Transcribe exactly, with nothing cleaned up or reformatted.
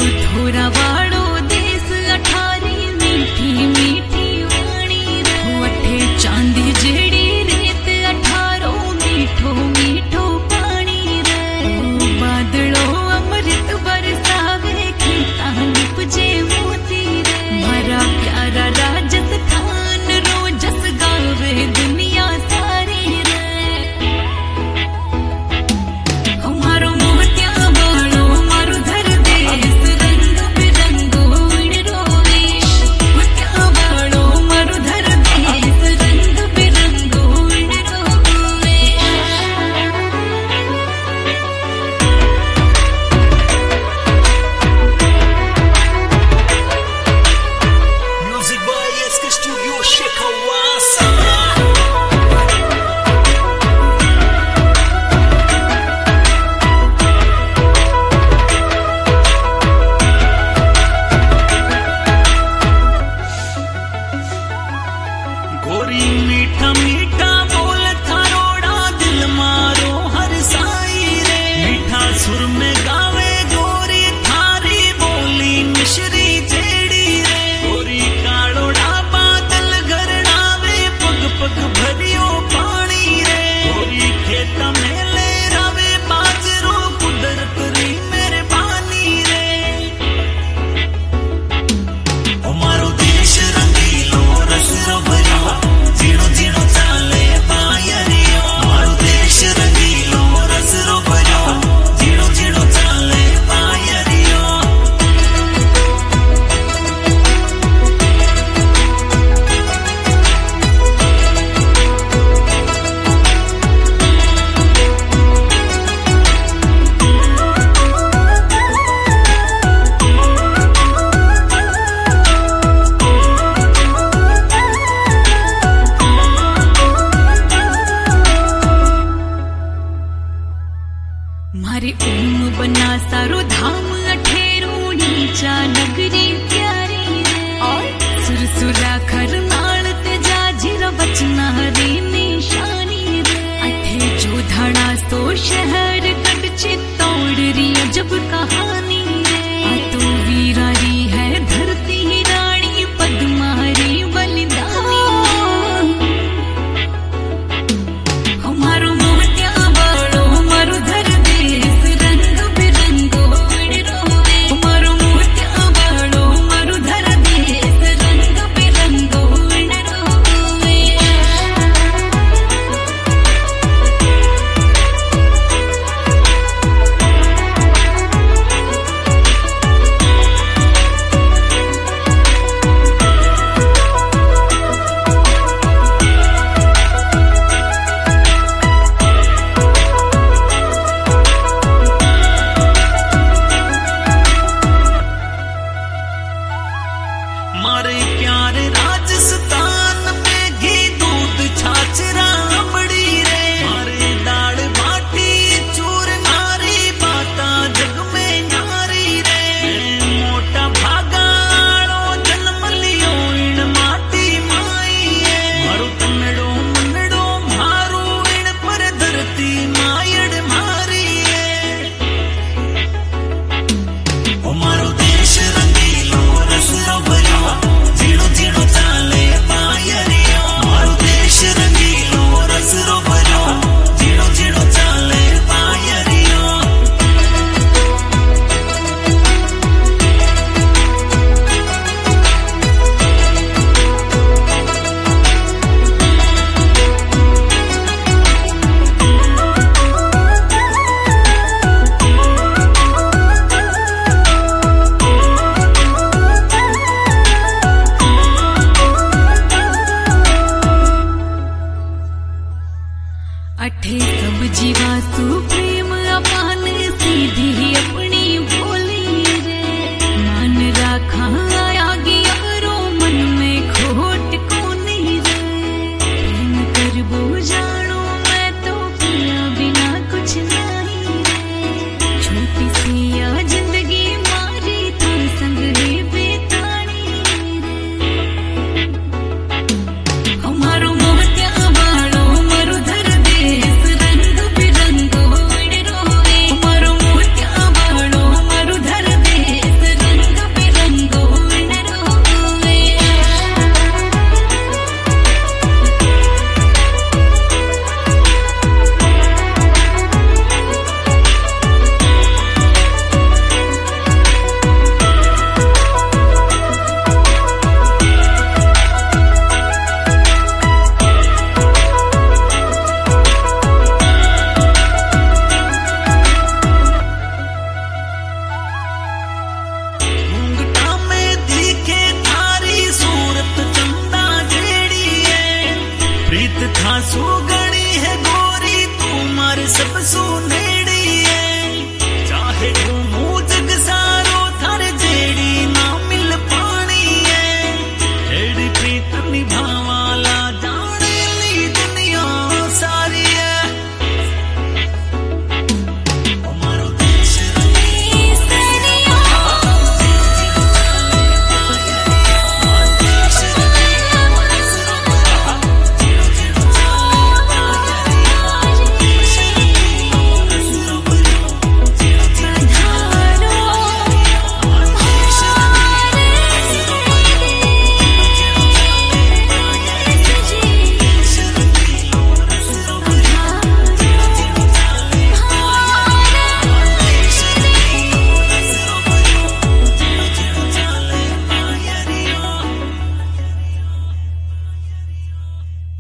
थोरा वाड़ो देश अठारी मीठी मीठी वाणी रे वठे चांदी जेड़ी रेत अठारो मीठो मीठो पानी रे बादलो अमृत बरसावे खेता निपजे मोती रे मारा प्यारा राजस्थान रोजस गावे दुनिया सारी रे हमारो मोतिया बाड़ो मारो धर देश रंग बिरंगो रोवेश मोतिया बाड़ो मारो धर देश रंग बिरंगो रोवेश Music by S K Studio Shekawasa. गोरी मीठा मीठा बोल थारोड़ा दिल मारो हर साई रे मीठा सुर में गावे गोरी थारी बोली मिश्री जेड़ी रे गोरी काड़ोड़ा बादल गरड़ावे पग पग भरियो पानी रे गोरी खेत में ले रावे बाजरो कुदरत री मेरे पानी रे हमारो देश रंगीलो रसरो भरियो जीणो जीणो चाले पायरियो हमारो देश रंगीलो रसरो भरियो जीणो जीणो चाले पायरियो मारे ओम बना सारो धाम अठेरो नीचा नगरी प्यारी रे और सुरसुरा खर नाल ते जाजिर बचना रे निशानी रे अठे जो धड़ा सो शहर कट चित्तौड़ री अजब कहानी रे आ तो वीरारी है धरती रानी पद्मारी बलिदानी हमारो मोतिया बाड़ो मारो धर देश रंग बिरंगो रोवे हमारो मोतिया बाड़ो मारो धर देश रंग बिरंगो रोवे खासू गणी है गोरी तू मारे सब सुने